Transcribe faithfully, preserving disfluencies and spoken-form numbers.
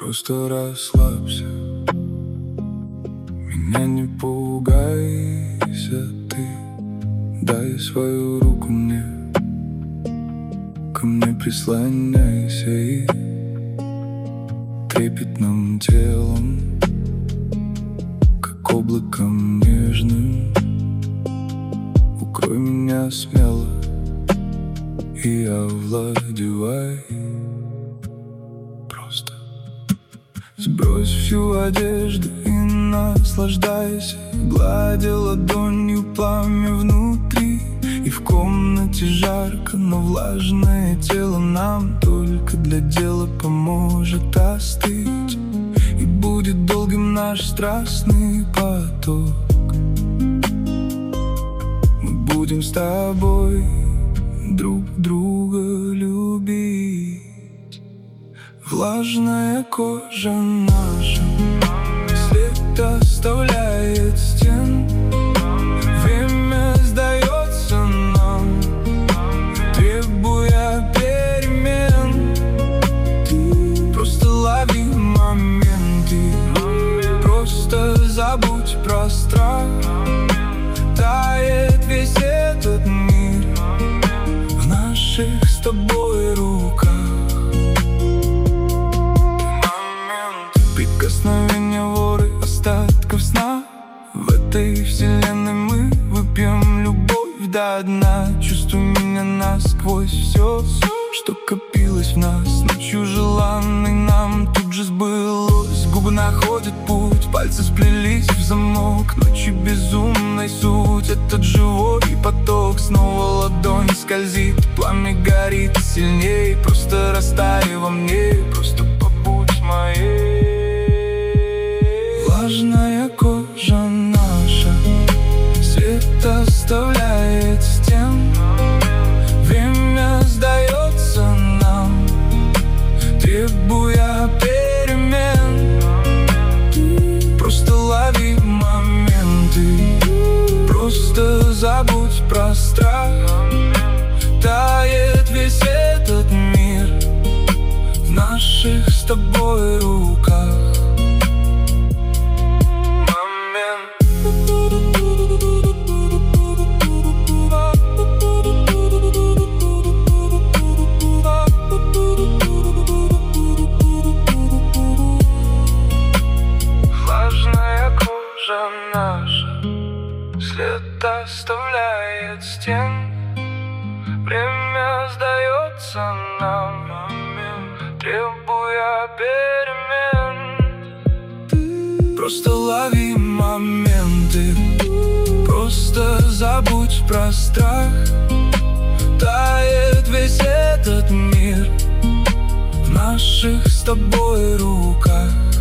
Просто расслабься, меня не пугайся ты. Дай свою руку мне, ко мне прислоняйся и трепетным телом, как облаком нежным, укрой меня смело и овладевай. Просто сбрось всю одежду и наслаждайся. Глади ладонью пламя внутри, и в комнате жарко, но влажное тело нам только для дела поможет остыть. И будет долгим наш страстный поток. Мы будем с тобой друг друга любить. Влажная кожа наша след оставляет стен. Время сдается нам, требуя перемен. Ты просто лови моменты, просто забудь про страх. Тает весь этот мир в наших с тобой руках. Прикосновения воры остатков сна. В этой вселенной мы выпьем любовь до дна. Чувствуй меня насквозь, все, что копилось в нас ночью желанной нам, тут же сбылось. Губы находят путь, пальцы сплелись в замок ночи безумной суть. Этот живой поток, снова ладонь скользит, пламя горит сильней. Просто растай во мне, просто побудь моей. Влажная кожа наша свет оставляет стен. Время сдается нам, требуя перемен. Просто лови моменты, просто забудь про страх. Тает весь этот мир в наших с тобой руках. Наша след оставляет стен. Время сдается нам, требуя перемен. Просто лови моменты, просто забудь про страх. Тает весь этот мир в наших с тобой руках.